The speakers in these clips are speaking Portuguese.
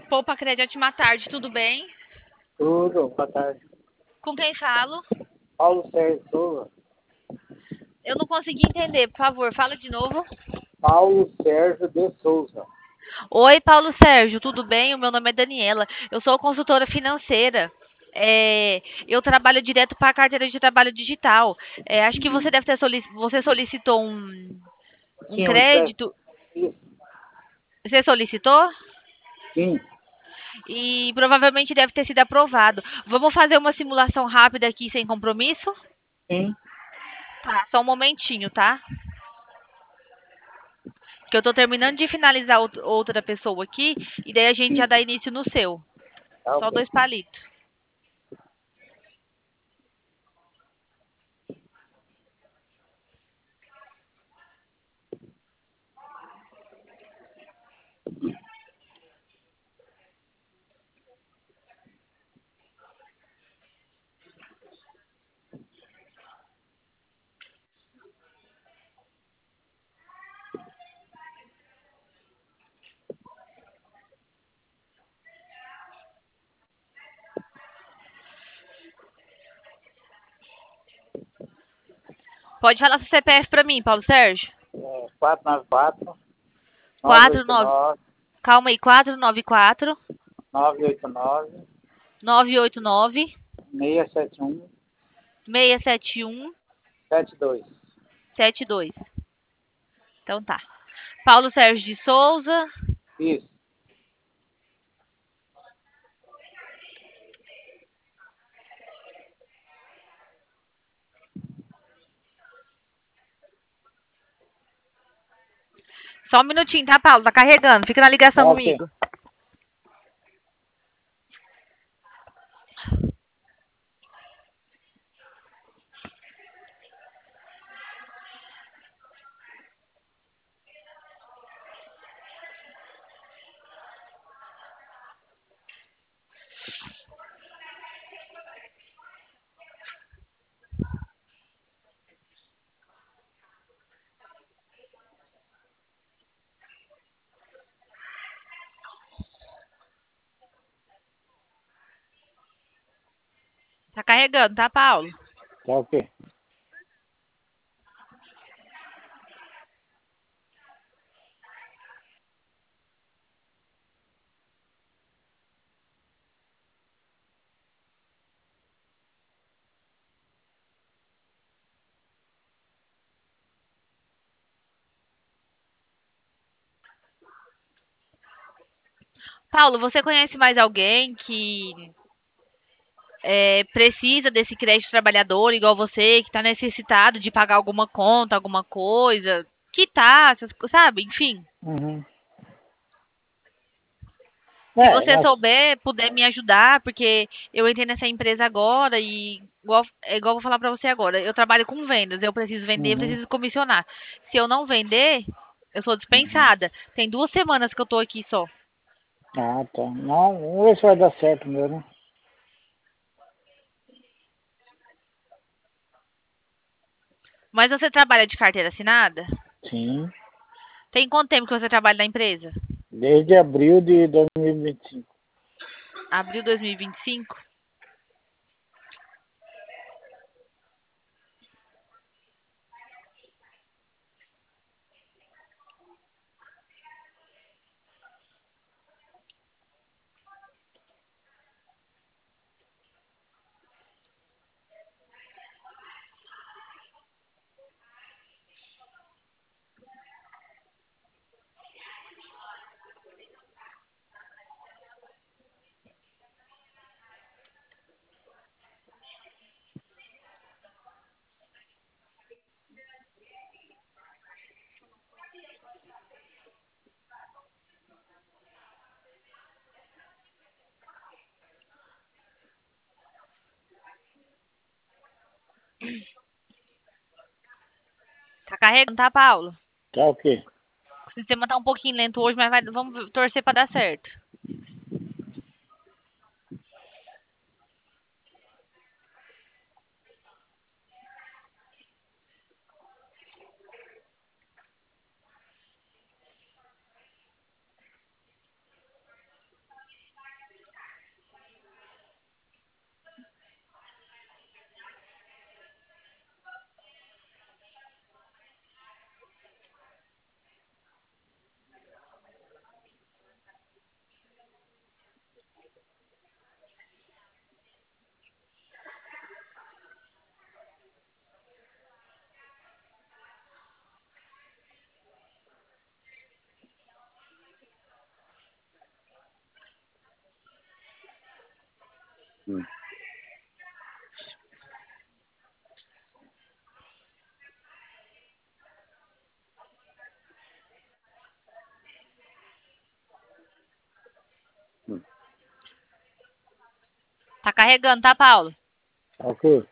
Poupa Crédito, ótima tarde, tudo bem? Tudo, boa tarde. Com quem falo? Paulo Sérgio Souza. Eu não consegui entender, por favor, fala de novo. Paulo Sérgio de Souza. Oi, Paulo Sérgio, tudo bem? O meu nome é Daniela, eu sou consultora financeira. Eu trabalho direto para a carteira de trabalho digital. Acho que você deve ter você solicitou um Sim, o empréstimo. crédito. Isso. Você solicitou? Sim, E provavelmente deve ter sido aprovado. Vamos fazer uma simulação rápida aqui sem compromisso? sim. Tá, só um momentinho, tá? Que eu tô terminando de finalizar outra pessoa aqui e daí a gente já dá início no seu. Tá Só ok. 2 palitos. Pode falar seu CPF pra mim, Paulo Sérgio? 494 49. 989 Calma aí, 494 989 989 671 671 72. 72. Então tá. Paulo Sérgio de Souza. Isso. Só um minutinho, tá, Paulo? Tá carregando. Fica na ligação Tá ok. comigo. Tá carregando, tá, Paulo? Tá ok. Paulo, você conhece mais alguém que precisa desse crédito trabalhador, igual você, que está necessitado de pagar alguma conta, alguma coisa, quitar, sabe? Enfim. Uhum. Se É, você nós. souber, puder me ajudar, porque eu entrei nessa empresa agora e igual eu vou falar para você agora, eu trabalho com vendas, eu preciso vender, eu Uhum. preciso comissionar. Se eu não vender, eu sou Uhum. dispensada. Tem 2 semanas que eu tô aqui só. Ah, tá. Não, vamos ver se vai dar certo mesmo. Mas você trabalha de carteira assinada? Sim. Tem quanto tempo que você trabalha na empresa? Desde abril de 2025. Abril 2025? Tá carregando, tá, Paulo? Tá ok. O sistema tá um pouquinho lento hoje, mas vamos torcer pra dar certo. carregando, tá, Paulo? Ok.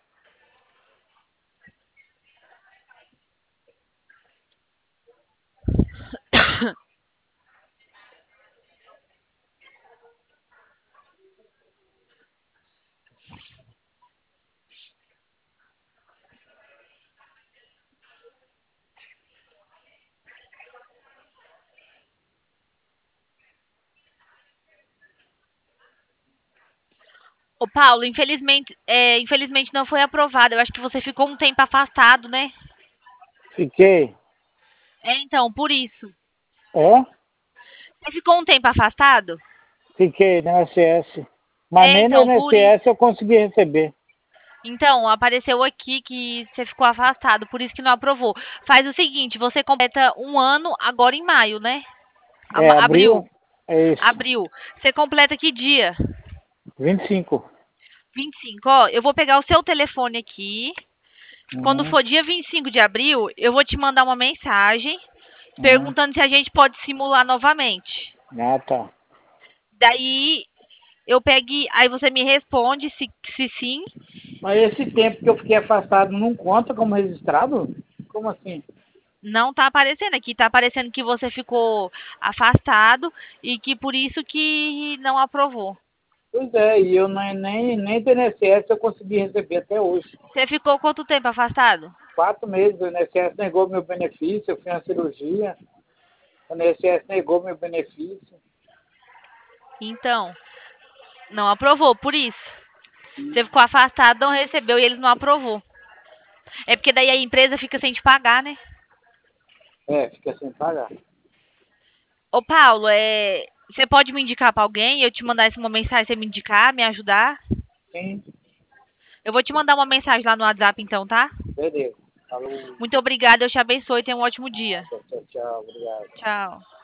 Ô, Paulo, infelizmente não foi aprovado. Eu acho que você ficou um tempo afastado, né? Fiquei. É, então, por isso. É? Você ficou um tempo afastado? Fiquei no INSS. Mas É, nem no então, por isso. INSS eu consegui receber. Então, apareceu aqui que você ficou afastado, por isso que não aprovou. Faz o seguinte, você completa um ano agora em maio, né? É, Abril. abril? É isso. Abril. Você completa que dia? 25. 25. Ó, eu vou pegar o seu telefone aqui. Quando Uhum. for dia 25 de abril, eu vou te mandar uma mensagem Uhum. perguntando se a gente pode simular novamente. Ah, tá. Daí eu pegue, aí você me responde se sim. Mas esse tempo que eu fiquei afastado não conta como registrado? Como assim? Não tá aparecendo aqui, tá aparecendo que você ficou afastado e que por isso que não aprovou. Pois é, e eu nem do INSS eu consegui receber até hoje. Você ficou quanto tempo afastado? 4 meses, o INSS negou meu benefício, eu fiz uma cirurgia, o INSS negou meu benefício. Então, não aprovou, por isso. Você ficou afastado, não recebeu e eles não aprovou. É porque daí a empresa fica sem te pagar, né? É, fica sem pagar. Ô, Paulo, você pode me indicar pra alguém? Eu te mandar uma mensagem, você me indicar, me ajudar? Sim, Eu vou te mandar uma mensagem lá no WhatsApp então, tá? beleza. Falou, Muito obrigada, eu te abençoe, tenha um ótimo dia. tchau, tchau, tchau, obrigado. Tchau.